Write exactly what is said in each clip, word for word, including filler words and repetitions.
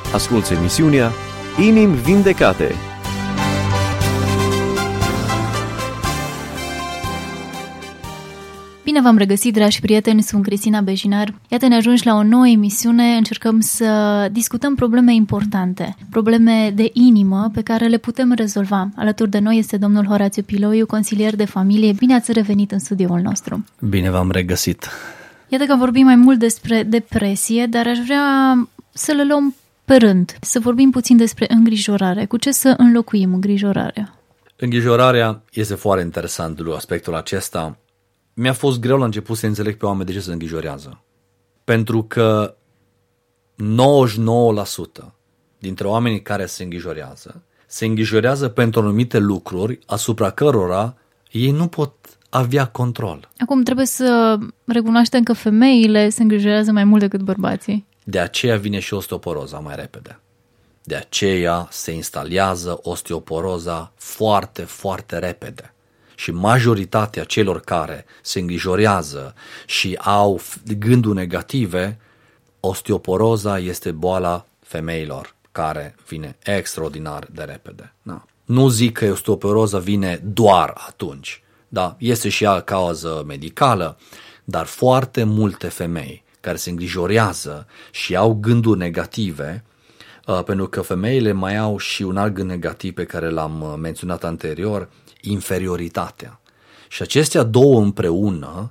Asculți emisiunea Inimi Vindecate. Bine v-am regăsit, dragi prieteni, sunt Cristina Bejinar. Iată, ne ajungi la o nouă emisiune, încercăm să discutăm probleme importante, probleme de inimă pe care le putem rezolva. Alături de noi este domnul Horațiu Piloiu, consilier de familie. Bine ați revenit în studioul nostru. Bine v-am regăsit. Iată că vorbim mai mult despre depresie, dar aș vrea să le luăm pe rând, să vorbim puțin despre îngrijorare. Cu ce să înlocuim îngrijorarea? Îngrijorarea este foarte interesant de aspectul acesta. Mi-a fost greu la început să înțeleg pe oameni de ce se îngrijorează. Pentru că nouăzeci și nouă la sută dintre oamenii care se îngrijorează, se îngrijorează pentru anumite lucruri asupra cărora ei nu pot avea control. Acum trebuie să recunoaștem că femeile se îngrijorează mai mult decât bărbații. De aceea vine și osteoporoza mai repede. De aceea se instalează osteoporoza foarte, foarte repede. Și majoritatea celor care se îngrijorează și au gânduri negative, osteoporoza este boala femeilor care vine extraordinar de repede. Da. Nu zic că osteoporoza vine doar atunci. Da, este și ea cauză medicală, dar foarte multe femei care se îngrijorează și au gânduri negative, uh, pentru că femeile mai au și un alt gând negativ pe care l-am menționat anterior, inferioritatea. Și acestea două împreună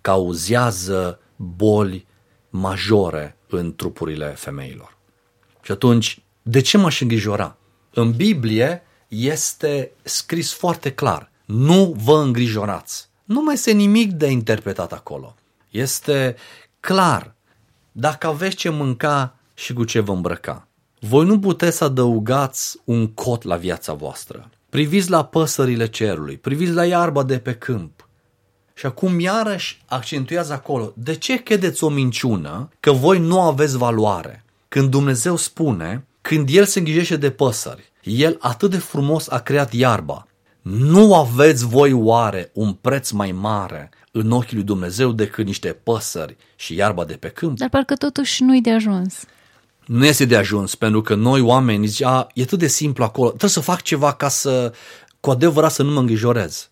cauzează boli majore în trupurile femeilor. Și atunci, de ce m-aș îngrijora? În Biblie este scris foarte clar: nu vă îngrijorați. Nu mai este nimic de interpretat acolo. Este clar. Dacă aveți ce mânca și cu ce vă îmbrăca, voi nu puteți să adăugați un cot la viața voastră. Priviți la păsările cerului, priviți la iarba de pe câmp. Și acum iarăși accentuează acolo: de ce credeți o minciună că voi nu aveți valoare? Când Dumnezeu spune, când El se îngrijește de păsări, El atât de frumos a creat iarba, nu aveți voi oare un preț mai mare în ochii lui Dumnezeu decât niște păsări și iarba de pe câmp? Dar parcă totuși nu-i de ajuns. Nu este de ajuns, pentru că noi oameni zice, a, e atât de simplu acolo, trebuie să fac ceva ca să, cu adevărat, să nu mă îngrijorez.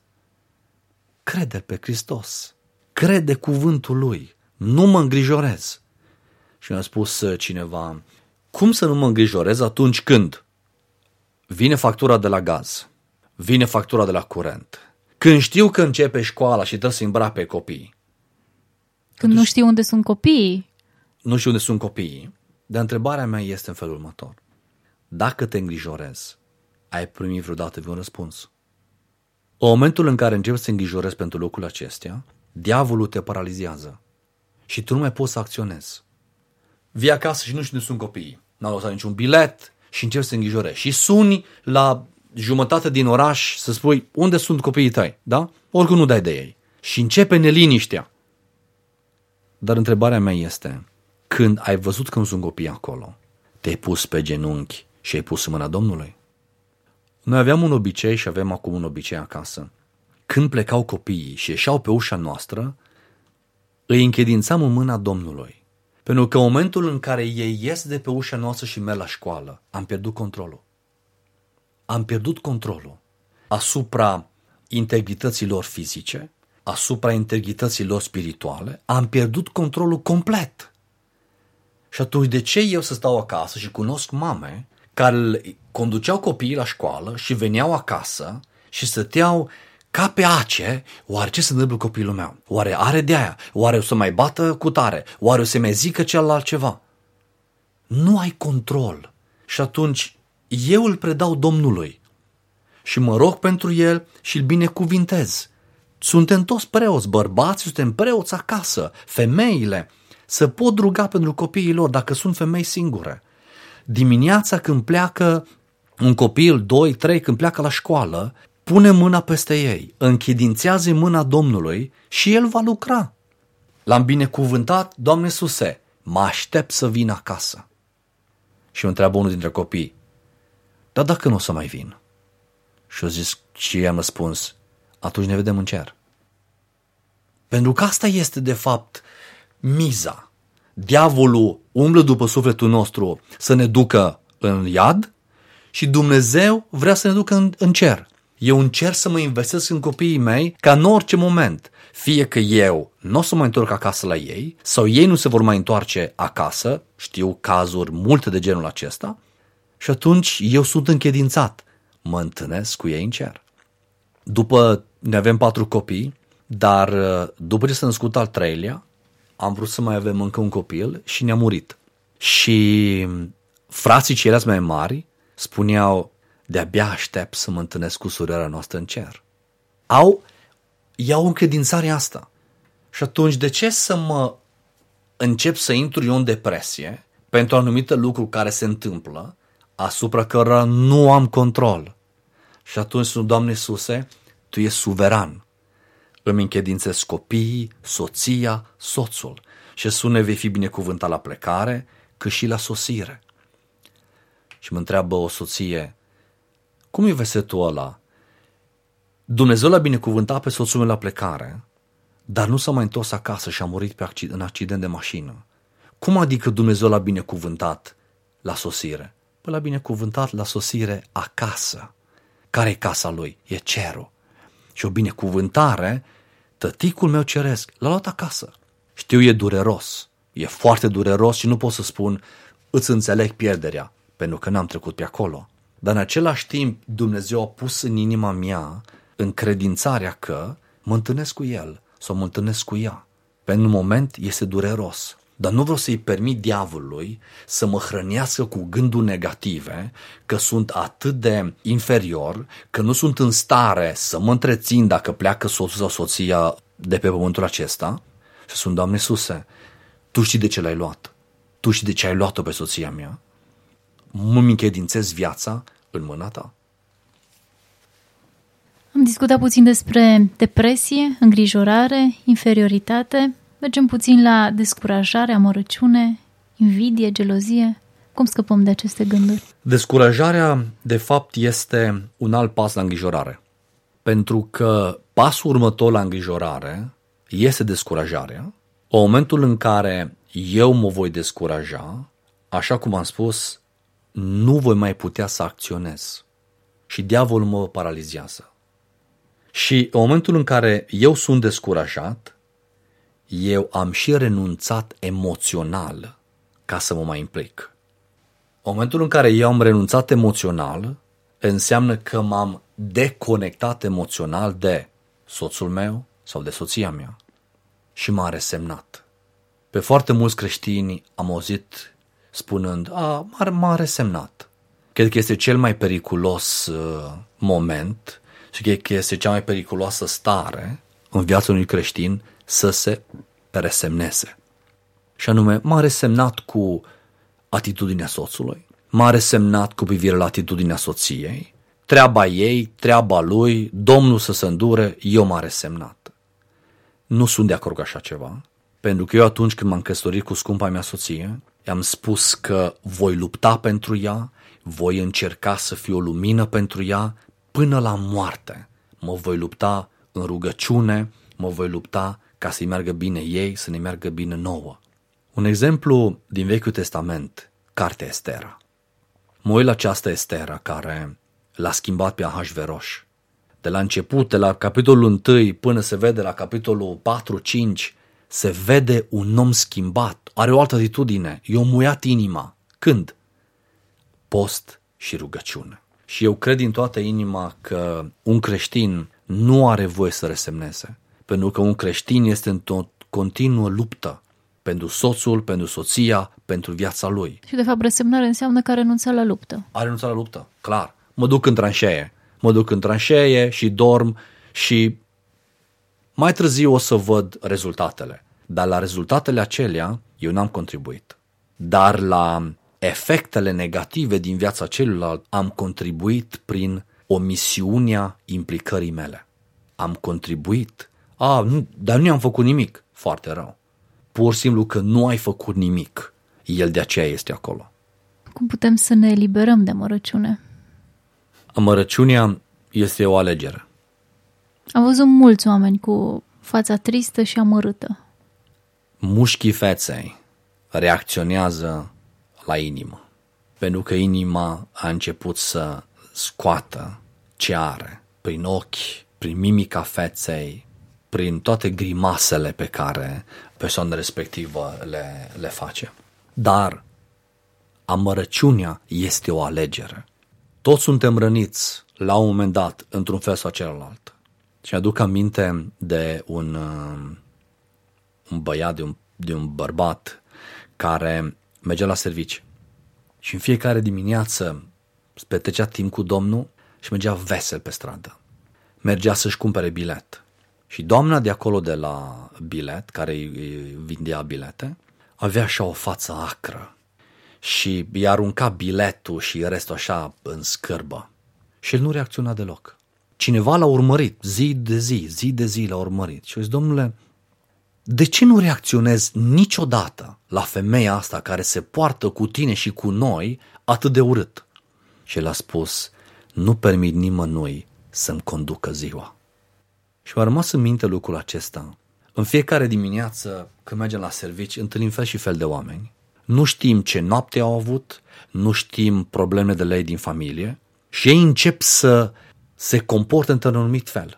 Crede pe Hristos, crede cuvântul Lui, nu mă îngrijorez. Și mi-a spus cineva, cum să nu mă îngrijorez atunci când vine factura de la gaz, vine factura de la curent, când știu că începe școala și trebuie să îmbrac pe copii. Când atunci, nu știu unde sunt copiii. Nu știu unde sunt copiii. Dar întrebarea mea este în felul următor. Dacă te îngrijorezi, ai primit vreodată un răspuns? În momentul în care începi să te îngrijorezi pentru lucrurile acestea, diavolul te paralizează și tu nu mai poți să acționezi. Vii acasă și nu știu unde sunt copiii. N-au lăsat niciun bilet și începi să te îngrijorezi. Și suni la jumătate din oraș să spui unde sunt copiii tăi, da? Oricum nu dai de ei. Și începe neliniștea. Dar întrebarea mea este, când ai văzut că nu sunt copii acolo, te-ai pus pe genunchi și ai pus în mâna Domnului? Noi aveam un obicei și avem acum un obicei acasă. Când plecau copiii și ieșeau pe ușa noastră, îi închedințam în mâna Domnului. Pentru că în momentul în care ei ies de pe ușa noastră și merg la școală, am pierdut controlul. Am pierdut controlul asupra integrității lor fizice, asupra integrității lor spirituale, am pierdut controlul complet. Și atunci de ce eu să stau acasă și cunosc mame care conduceau copiii la școală și veneau acasă și stăteau ca pe ace, oare ce se întâmplă cu copilul meu? Oare are de aia? Oare o să mai bată cu tare? Oare o să mai zică celălalt ceva? Nu ai control. Și atunci eu îl predau Domnului și mă rog pentru el și îl binecuvintez. Suntem toți preoți, bărbați, suntem preoți acasă, femeile să pot ruga pentru copiii lor dacă sunt femei singure. Dimineața când pleacă un copil, doi, trei, când pleacă la școală, pune mâna peste ei, închidințează mâna Domnului și El va lucra. L-am binecuvântat, Doamne Iisuse, mă aștept să vin acasă. Și îmi întreabă unul dintre copii, dar dacă nu o să mai vin? Și eu zis, și i-am răspuns, atunci ne vedem în cer. Pentru că asta este de fapt miza. diavolul umblă după sufletul nostru să ne ducă în iad și Dumnezeu vrea să ne ducă în, în cer. Eu încerc să mă investesc în copiii mei ca în orice moment, fie că eu nu o să mă întorc acasă la ei sau ei nu se vor mai întoarce acasă, știu cazuri multe de genul acesta, și atunci eu sunt închedințat, mă întâlnesc cu ei în cer. După, ne avem patru copii, dar după ce s-a născut al treilea, am vrut să mai avem încă un copil și ne-a murit. Și frații ceilalți mai mari spuneau, de-abia aștept să mă întâlnesc cu suroarea noastră în cer. Au, iau încredințarea asta. Și atunci de ce să mă încep să intru eu în depresie pentru anumite lucruri care se întâmplă asupra cărora nu am control? Și atunci sunt, Doamne Iisuse, Tu ești suveran. Îmi încredințez copiii, soția, soțul și sună vei fi binecuvântat la plecare, cât și la sosire. Și mă întreabă o soție, cum e versetul ăla? Dumnezeu l-a binecuvântat pe soțul meu la plecare, dar nu s-a mai întors acasă și a murit pe accident, în accident de mașină. Cum adică Dumnezeu l-a binecuvântat la sosire? Păi l-a binecuvântat la sosire acasă. Care e casa lui? E cerul. Și o binecuvântare, tăticul meu ceresc, l-a luat acasă. Știu, e dureros, e foarte dureros și nu pot să spun îți înțeleg pierderea, pentru că n-am trecut pe acolo. Dar în același timp Dumnezeu a pus în inima mea încredințarea că mă întâlnesc cu El sau mă întâlnesc cu ea. Pentru un moment este dureros, dar nu vreau să-i permit diavolului să mă hrănească cu gânduri negative, că sunt atât de inferior, că nu sunt în stare să mă întrețin dacă pleacă soțul sau soția de pe pământul acesta. Și sunt, Doamne Iisuse, Tu știi de ce l-ai luat, Tu știi de ce ai luat-o pe soția mea, mă-mi încredințez viața în mâna Ta. Am discutat puțin despre depresie, îngrijorare, inferioritate. Mergem puțin la descurajare, amărăciune, invidie, gelozie. Cum scăpăm de aceste gânduri? Descurajarea, de fapt, este un alt pas la îngrijorare. Pentru că pasul următor la îngrijorare este descurajarea. În momentul în care eu mă voi descuraja, așa cum am spus, nu voi mai putea să acționez și diavolul mă paralizează. Și în momentul în care eu sunt descurajat, eu am și renunțat emoțional ca să mă mai implic. În momentul în care eu am renunțat emoțional, înseamnă că m-am deconectat emoțional de soțul meu sau de soția mea și m-am resemnat. Pe foarte mulți creștini am auzit spunând, a, m-a resemnat. Cred că este cel mai periculos uh, moment și cred că este cea mai periculoasă stare în viața unui creștin să se resemneze. Și anume, m-a resemnat cu atitudinea soțului, m-a resemnat cu privire la atitudinea soției, treaba ei, treaba lui, Domnul să se îndure, eu m-am resemnat. Nu sunt de acord cu așa ceva, pentru că eu atunci când m-am căsătorit cu scumpa mea soție, i-am spus că voi lupta pentru ea, voi încerca să fiu o lumină pentru ea până la moarte. Mă voi lupta în rugăciune, mă voi lupta ca să-i meargă bine ei, să ne meargă bine nouă. Un exemplu din Vechiul Testament, cartea Estera. Mă uit la această Estera care l-a schimbat pe Ahasveros. De la început, de la capitolul unu până se vede la capitolul patru cinci, se vede un om schimbat, are o altă atitudine, i-a muiat inima. Când? Post și rugăciune. Și eu cred din toată inima că un creștin nu are voie să resemneze, pentru că un creștin este în continuă luptă pentru soțul, pentru soția, pentru viața lui. Și de fapt resemnare înseamnă că a renunțat la luptă. A renunțat la luptă, clar. Mă duc în tranșee, mă duc în tranșee și dorm și mai târziu o să văd rezultatele. Dar la rezultatele acelea eu n-am contribuit. Dar la efectele negative din viața celuilalt am contribuit prin omisiunea implicării mele. Am contribuit. A, nu, dar nu i-am făcut nimic. Foarte rău. Pur și simplu că nu ai făcut nimic. El de aceea este acolo. Cum putem să ne eliberăm de amărăciune? Amărăciunea este o alegere. Am văzut mulți oameni cu fața tristă și amărâtă. Mușchii feței reacționează la inimă. Pentru că inima a început să scoată ce are prin ochi, prin mimica feței, prin toate grimasele pe care persoana respectivă le, le face. Dar amărăciunea este o alegere. Toți suntem răniți la un moment dat, într-un fel sau celălalt. Și aduc aminte de un, un băiat, de un, de un bărbat care mergea la serviciu și în fiecare dimineață petrecea timp cu Domnul și mergea vesel pe stradă. Mergea să-și cumpere bilet. Și doamna de acolo de la bilet, care îi vindea bilete, avea așa o față acră și i-a aruncat biletul și restul așa în scârbă. Și el nu reacționa deloc. Cineva l-a urmărit zi de zi, zi de zi l-a urmărit. Și a zis, domnule, de ce nu reacționezi niciodată la femeia asta care se poartă cu tine și cu noi atât de urât? Și el a spus, nu permit nimănui să-mi conducă ziua. Și m-a rămas în minte lucrul acesta. În fiecare dimineață, când mergem la servici, întâlnim fel și fel de oameni. Nu știm ce noapte au avut, nu știm probleme de lei din familie și ei încep să se comportă într-un anumit fel.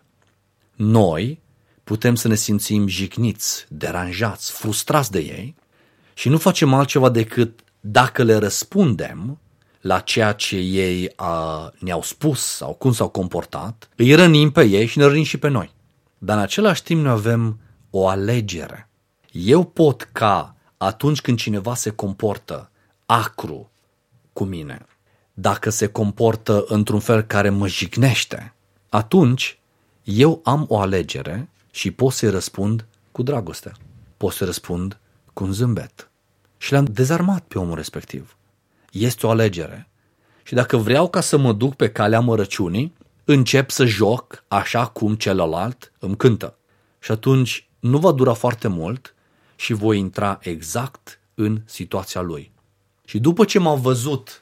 Noi putem să ne simțim jigniți, deranjați, frustrați de ei și nu facem altceva decât, dacă le răspundem la ceea ce ei a, ne-au spus sau cum s-au comportat, îi rănim pe ei și ne rănim și pe noi. Dar în același timp noi avem o alegere. Eu pot ca atunci când cineva se comportă acru cu mine, dacă se comportă într-un fel care mă jignește, atunci eu am o alegere și pot să-i răspund cu dragoste. Pot să răspund cu un zâmbet. Și l-am dezarmat pe omul respectiv. Este o alegere. Și dacă vreau ca să mă duc pe calea mărăciunii, încep să joc așa cum celălalt îmi cântă. Și atunci nu va dura foarte mult și voi intra exact în situația lui. Și după ce m-am văzut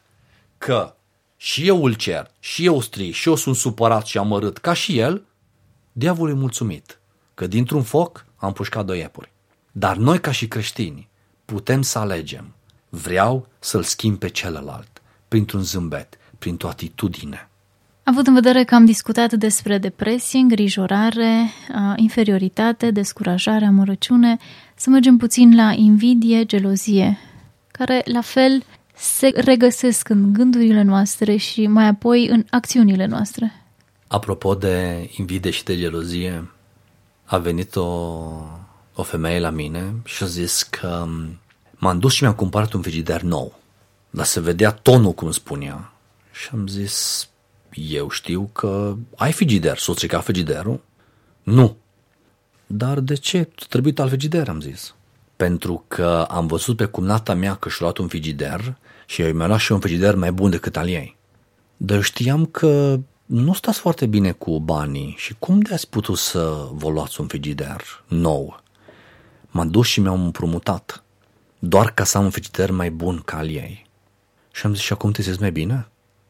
că și eu îl cer, și eu strig, și eu sunt supărat și amărât ca și el, diavolul e mulțumit că dintr-un foc am pușcat doi iepuri. Dar noi ca și creștini putem să alegem. Vreau să-l schimb pe celălalt printr-un zâmbet, printr-o atitudine. Având în vedere că am discutat despre depresie, îngrijorare, inferioritate, descurajare, amărăciune, să mergem puțin la invidie, gelozie, care la fel se regăsesc în gândurile noastre și mai apoi în acțiunile noastre. Apropo de invidie și de gelozie, a venit o, o femeie la mine și a zis că m-am dus și mi-am cumpărat un frigider nou, dar se vedea tonul cum spunea. Și am zis, eu știu că ai frigider, s-o stricat frigiderul? Nu. Dar de ce? Trebuie alt frigider, am zis. Pentru că am văzut pe cumnata mea că și-a luat un frigider și eu mi-a luat și un frigider mai bun decât al ei. Dar știam că nu stați foarte bine cu banii și cum de ați putut să vă luați un frigider nou? M-am dus și mi-am împrumutat, doar ca să am un frigider mai bun ca al ei. Și am zis, și acum te simți mai bine?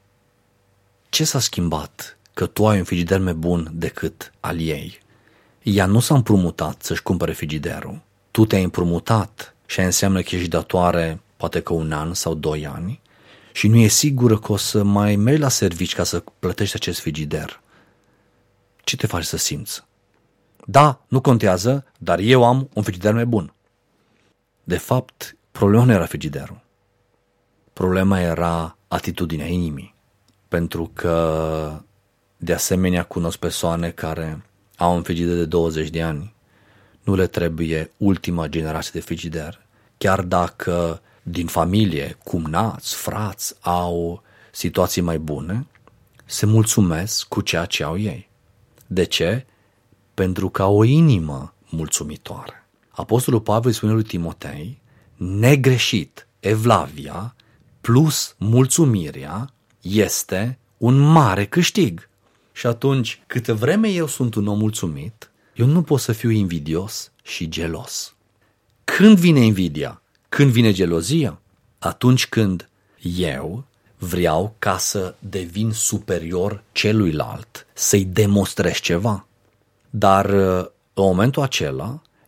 Ce s-a schimbat că tu ai un frigider mai bun decât al ei? Ea nu s-a împrumutat să-și cumpere frigiderul. Tu te-ai împrumutat și înseamnă că ești datoare poate că un an sau doi ani și nu e sigură că o să mai mergi la servici ca să plătești acest frigider. Ce te faci să simți? Da, nu contează, dar eu am un frigider mai bun. De fapt, problema nu era frigiderul. Problema era atitudinea inimii. Pentru că, de asemenea, cunosc persoane care au un frigider de douăzeci de ani. Nu le trebuie ultima generație de frigider. Chiar dacă din familie, cumnați, frați au situații mai bune, se mulțumesc cu ceea ce au ei. De ce? Pentru că au o inimă mulțumitoare. Apostolul Pavel spune lui Timotei, negreșit, evlavia plus mulțumirea este un mare câștig. Și atunci, câte vreme eu sunt un om mulțumit, eu nu pot să fiu invidios și gelos. Când vine invidia? Când vine gelozia? Atunci când eu vreau ca să devin superior celuilalt, să-i demonstrez ceva. Dar în momentul acela,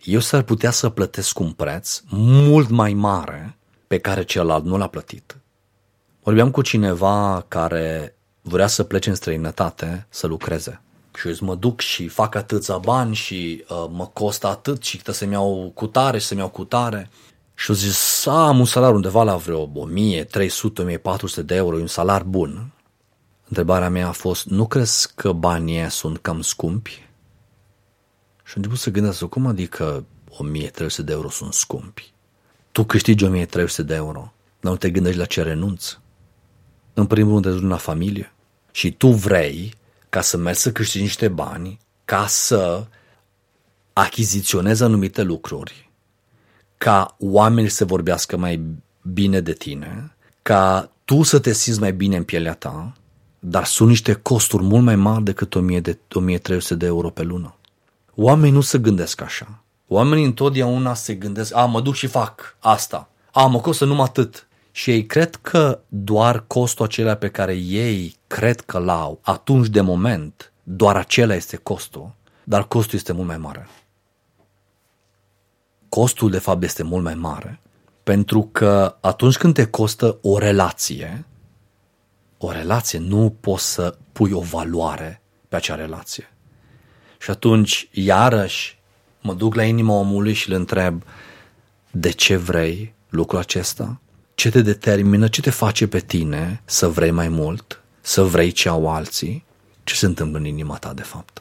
eu s-ar putea să plătesc un preț mult mai mare pe care celălalt nu l-a plătit. Vorbeam cu cineva care vrea să plece în străinătate să lucreze. Și eu zic, mă duc și fac atâția bani și uh, mă costă atât și trebuie să-mi iau cutare și să-mi iau cutare. Și eu zic, să am un salar undeva la vreo o mie trei sute - o mie patru sute de euro, un salar bun. Întrebarea mea a fost, nu crezi că banii ăia sunt cam scumpi? Și am început să gândesc, cum adică o mie trei sute de euro sunt scumpi? Tu câștigi o mie trei sute de euro, dar nu te gândești la ce renunți? În primul rând te duci la familie și tu vrei ca să mergi să câștigi niște bani, ca să achiziționezi anumite lucruri, ca oamenii să vorbească mai bine de tine, ca tu să te simți mai bine în pielea ta, dar sunt niște costuri mult mai mari decât o mie trei sute de euro pe lună. Oamenii nu se gândesc așa. Oamenii întotdeauna se gândesc, a, mă duc și fac asta, a, mă costă numai atât. Și ei cred că doar costul acela pe care ei cred că l-au, atunci de moment, doar acela este costul, dar costul este mult mai mare. Costul, de fapt, este mult mai mare, pentru că atunci când te costă o relație, o relație nu poți să pui o valoare pe acea relație. Și atunci, iarăși, mă duc la inima omului și îl întreb, de ce vrei lucrul acesta? Ce te determină, ce te face pe tine să vrei mai mult, să vrei ce au alții? Ce se întâmplă în inima ta, de fapt?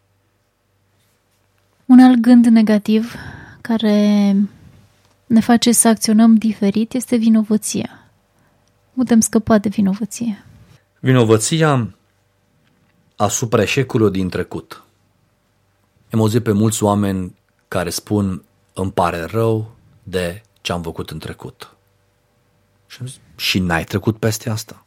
Un alt gând negativ care ne face să acționăm diferit este vinovăția. Putem scăpa de vinovăție. Vinovăția asupra eșecurilor din trecut. Am auzit pe mulți oameni care spun, îmi pare rău de ce am făcut în trecut. Și am zis, și n-ai trecut peste asta.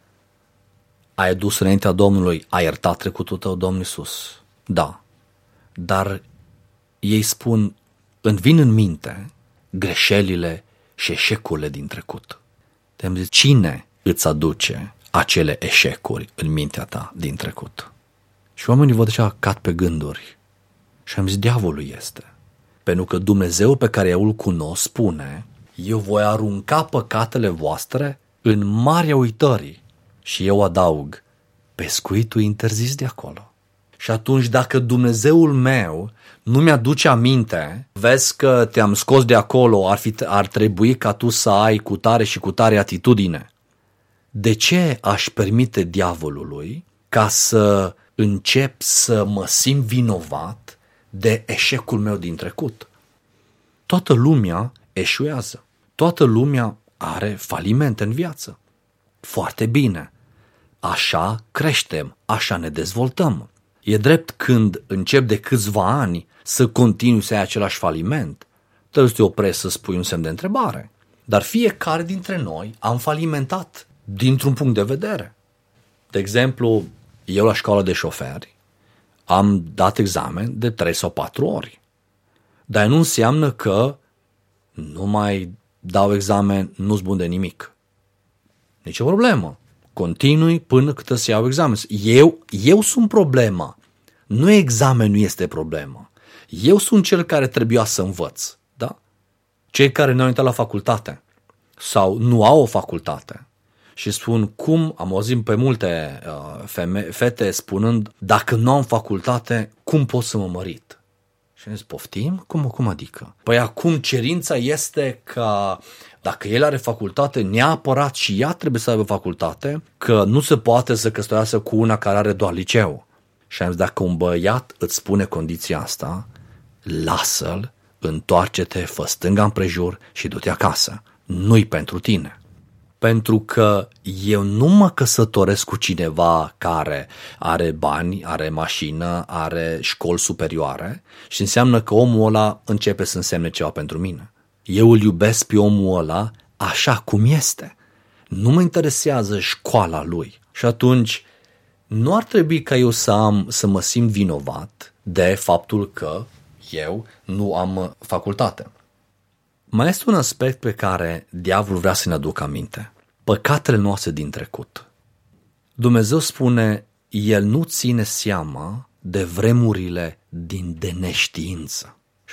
Ai adus înaintea Domnului, ai iertat trecutul tău, Domnul Iisus. Da. Dar ei spun, îmi vin în minte greșelile și eșecurile din trecut. Te-am zis, cine îți aduce acele eșecuri în mintea ta din trecut? Și oamenii văd așa, cad pe gânduri. Și am zis, diavolul este. Pentru că Dumnezeu pe care eu îl cunosc spune, eu voi arunca păcatele voastre în marea uitării. Și eu adaug, pescuitul interzis de acolo. Și atunci dacă Dumnezeul meu nu mi-aduce aminte, vezi că te-am scos de acolo, ar, fi, ar trebui ca tu să ai cu tare și cu tare atitudine. De ce aș permite diavolului ca să încep să mă simt vinovat de eșecul meu din trecut? Toată lumea eșuează. Toată lumea are falimente în viață. Foarte bine. Așa creștem, așa ne dezvoltăm. E drept când încep de câțiva ani să continui să ai același faliment, trebuie să te oprești să spui un semn de întrebare. Dar fiecare dintre noi am falimentat dintr-un punct de vedere. De exemplu, eu la școala de șoferi am dat examen de trei sau patru ori. Dar nu înseamnă că nu mai dau examen, nu-s bun de nimic. Nici o problemă. Continui până cât să iau examen. Eu, eu sunt problema. Nu examenul este problema. Eu sunt cel care trebuia să învăț. Da? Cei care nu au intrat la facultate sau nu au o facultate și spun cum, am auzit pe multe uh, feme, fete spunând, dacă nu am facultate, cum pot să mă mărit? Și am zis, poftim? Cum, cum adică? Păi acum cerința este că dacă el are facultate, neapărat și ea trebuie să aibă facultate, că nu se poate să căsătorească cu una care are doar liceu. Și am zis, dacă un băiat îți spune condiția asta, lasă-l, întoarce-te, fă stânga împrejur și du-te acasă. Nu-i pentru tine. Pentru că eu nu mă căsătoresc cu cineva care are bani, are mașină, are școli superioare și înseamnă că omul ăla începe să însemne ceva pentru mine. Eu îl iubesc pe omul ăla așa cum este. Nu mă interesează școala lui. Și atunci nu ar trebui ca eu să, am, să mă simt vinovat de faptul că eu nu am facultate. Mai este un aspect pe care diavolul vrea să ne aducă aminte. Păcatele noastre din trecut. Dumnezeu spune, El nu ține seama de vremurile din de neștiință. Și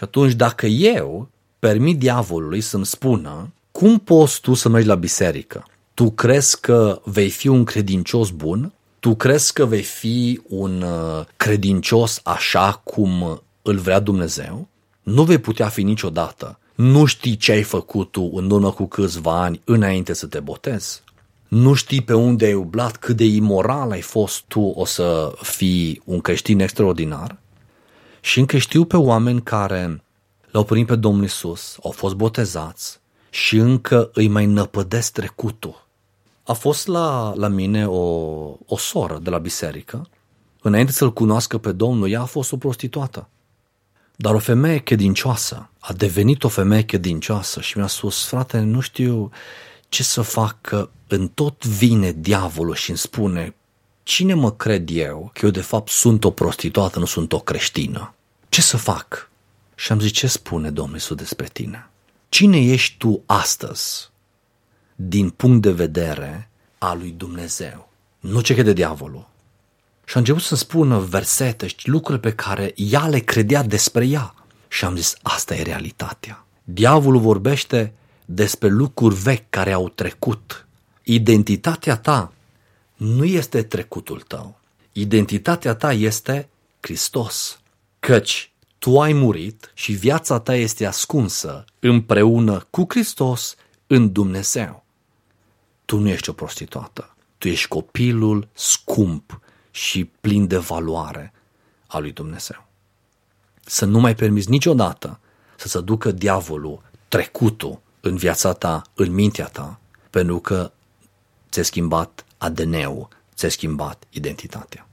Și atunci dacă eu permit diavolului să-mi spună cum poți tu să mergi la biserică, tu crezi că vei fi un credincios bun? Tu crezi că vei fi un credincios așa cum îl vrea Dumnezeu? Nu vei putea fi niciodată. Nu știi ce ai făcut tu în urmă cu câțiva ani înainte să te botezi? Nu știi pe unde ai umblat, cât de imoral ai fost tu, o să fii un creștin extraordinar? Și încă știu pe oameni care l-au primit pe Domnul Iisus, au fost botezați și încă îi mai năpădesc trecutul. A fost la, la mine o, o soră de la biserică. Înainte să-L cunoască pe Domnul, ea a fost o prostituată. Dar o femeie credincioasă, a devenit o femeie credincioasă și mi-a spus, frate, nu știu ce să fac, că în tot vine diavolul și îmi spune, cine mă cred eu că eu de fapt sunt o prostituată, nu sunt o creștină? Ce să fac? Și am zis, ce spune Domnul Iisus despre tine? Cine ești tu astăzi din punct de vedere al lui Dumnezeu? Nu ce crede diavolul. Și a început să spună versete și lucruri pe care ea le credea despre ea. Și am zis, asta e realitatea. Diavolul vorbește despre lucruri vechi care au trecut. Identitatea ta nu este trecutul tău. Identitatea ta este Hristos. Căci tu ai murit și viața ta este ascunsă împreună cu Hristos în Dumnezeu. Tu nu ești o prostituată. Tu ești copilul scump și plin de valoare a lui Dumnezeu. Să nu mai permiți niciodată să se ducă diavolul trecutul în viața ta, în mintea ta, pentru că ți-ai schimbat A D N-ul, ți-ai schimbat identitatea.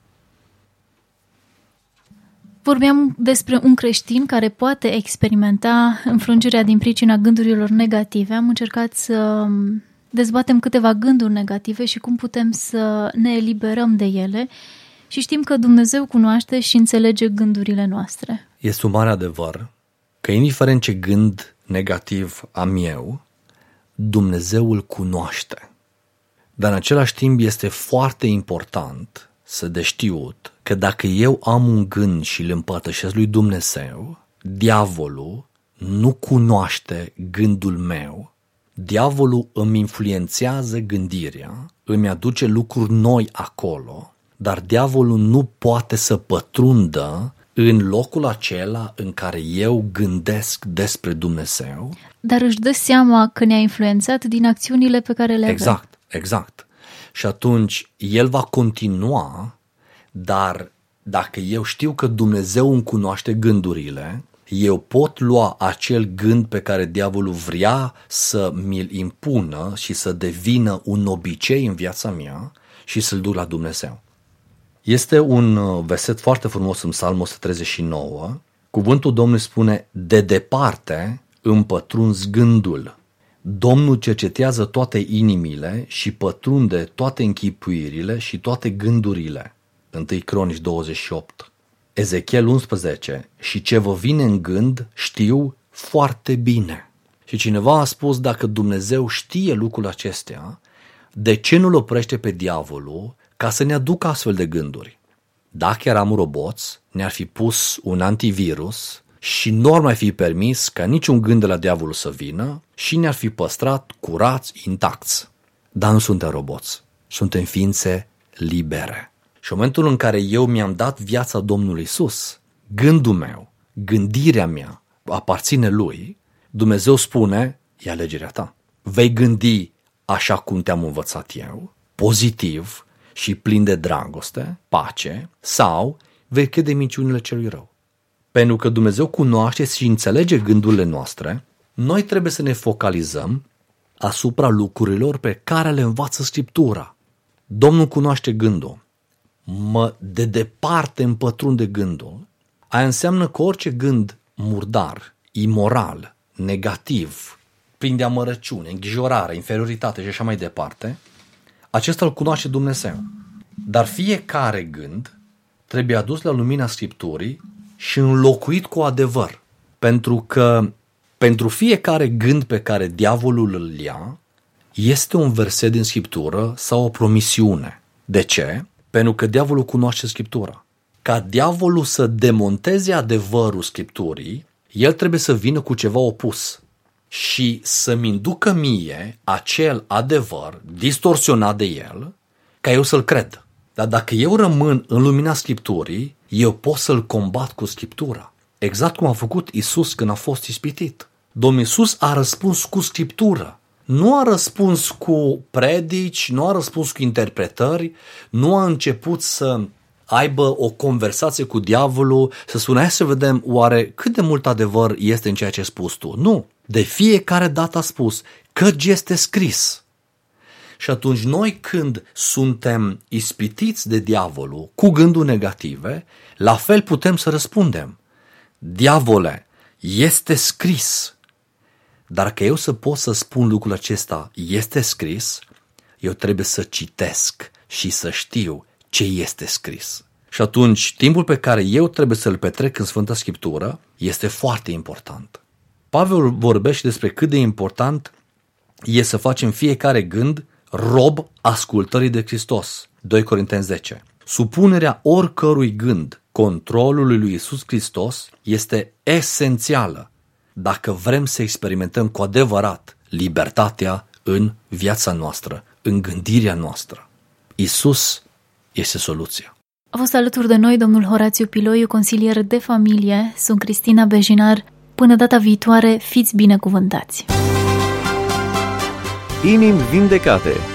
Vorbeam despre un creștin care poate experimenta înfrângerea din pricina gândurilor negative. Am încercat să dezbatem câteva gânduri negative și cum putem să ne eliberăm de ele și știm că Dumnezeu cunoaște și înțelege gândurile noastre. Este un mare adevăr că indiferent ce gând negativ am eu, Dumnezeu îl cunoaște. Dar în același timp este foarte important să de știut că dacă eu am un gând și îl împărtășesc lui Dumnezeu, diavolul nu cunoaște gândul meu. Diavolul îmi influențează gândirea, îmi aduce lucruri noi acolo, dar diavolul nu poate să pătrundă în locul acela în care eu gândesc despre Dumnezeu. Dar își dă seama că ne-a influențat din acțiunile pe care le avem. Exact, exact. Și atunci el va continua, dar dacă eu știu că Dumnezeu îmi cunoaște gândurile, eu pot lua acel gând pe care diavolul vrea să mi-l impună și să devină un obicei în viața mea și să-l duc la Dumnezeu. Este un verset foarte frumos în Psalmul o sută treizeci și nouă. Cuvântul Domnului spune, de departe îmi pătrunzi gândul. Domnul cercetează toate inimile și pătrunde toate închipuirile și toate gândurile. întâi Cronici douăzeci și opt. Ezechiel unsprezece. Și ce vă vine în gând știu foarte bine. Și cineva a spus, dacă Dumnezeu știe lucrul acestea, de ce nu-l oprește pe diavolul ca să ne aducă astfel de gânduri? Dacă eram roboți, ne-ar fi pus un antivirus și nu ar mai fi permis ca niciun gând de la diavolul să vină și ne-ar fi păstrat curați, intacți. Dar nu suntem roboți, suntem ființe libere. Și în momentul în care eu mi-am dat viața Domnului Iisus, gândul meu, gândirea mea aparține Lui, Dumnezeu spune, e alegerea ta. Vei gândi așa cum te-am învățat eu, pozitiv și plin de dragoste, pace, sau vei crede minciunile celui rău. Pentru că Dumnezeu cunoaște și înțelege gândurile noastre, noi trebuie să ne focalizăm asupra lucrurilor pe care le învață Scriptura. Domnul cunoaște gândul. Mă de departe împătrunde gândul. Aia înseamnă că orice gând murdar, imoral, negativ, plin de amărăciune, îngrijorare, inferioritate și așa mai departe, acesta îl cunoaște Dumnezeu. Dar fiecare gând trebuie adus la lumina Scripturii și înlocuit cu adevăr. Pentru că pentru fiecare gând pe care diavolul îl ia, este un verset din Scriptură sau o promisiune. De ce? Pentru că diavolul cunoaște Scriptura. Ca diavolul să demonteze adevărul Scripturii El trebuie să vină cu ceva opus și să-mi inducă mie acel adevăr distorsionat de el, ca eu să-l cred. Dar dacă eu rămân în lumina Scripturii, eu pot să-l combat cu Scriptura. Exact cum a făcut Iisus când a fost ispitit. Domnul Iisus a răspuns cu Scriptură. Nu a răspuns cu predici, nu a răspuns cu interpretări, nu a început să aibă o conversație cu diavolul, să spună, hai să vedem oare cât de mult adevăr este în ceea ce ai spus tu. Nu. De fiecare dată a spus, căci este scris. Și atunci noi când suntem ispitiți de diavolul cu gânduri negative, la fel putem să răspundem. Diavole, este scris. Dar că eu să pot să spun lucrul acesta, este scris, eu trebuie să citesc și să știu ce este scris. Și atunci, timpul pe care eu trebuie să-l petrec în Sfânta Scriptură este foarte important. Pavel vorbește despre cât de important e să facem fiecare gând rob ascultării de Hristos. doi Corinteni zece. Supunerea oricărui gând controlului lui Iisus Hristos este esențială dacă vrem să experimentăm cu adevărat libertatea în viața noastră, în gândirea noastră. Iisus este soluția. A fost alături de noi domnul Horațiu Piloiu, consilier de familie. Sunt Cristina Bejinar. Până data viitoare, fiți binecuvântați! Inimi vindecate.